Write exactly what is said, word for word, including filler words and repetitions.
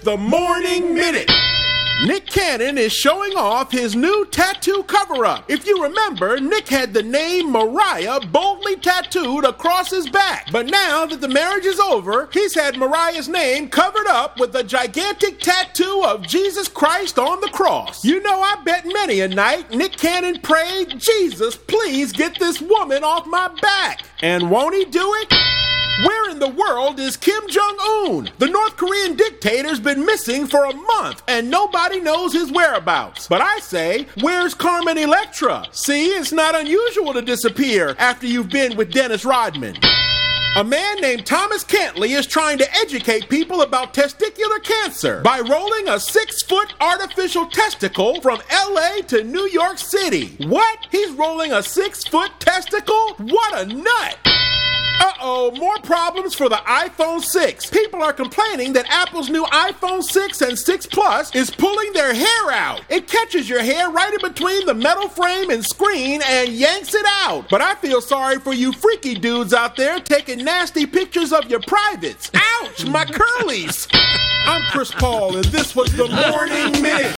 the Morning Minute. Nick Cannon is showing off his new tattoo cover-up. If you remember, Nick had the name Mariah boldly tattooed across his back. But now that the marriage is over, he's had Mariah's name covered up with a gigantic tattoo of Jesus Christ on the cross. You know, I bet many a night Nick Cannon prayed, Jesus, please get this woman off my back. And won't he do it? Where in the world is Kim Jong-un? The North Korean dictator's been missing for a month and nobody knows his whereabouts. But I say, where's Carmen Electra? See, it's not unusual to disappear after you've been with Dennis Rodman. A man named Thomas Cantley is trying to educate people about testicular cancer by rolling a six-foot artificial testicle from L A to New York City. What? He's rolling a six-foot testicle? What a nut! Uh-oh, more problems for the iPhone six. People are complaining that Apple's new iPhone six and six Plus is pulling their hair out. It catches your hair right in between the metal frame and screen and yanks it out. But I feel sorry for you freaky dudes out there taking nasty pictures of your privates. Ouch, my curlies. I'm Chris Paul, and this was the Morning Minute.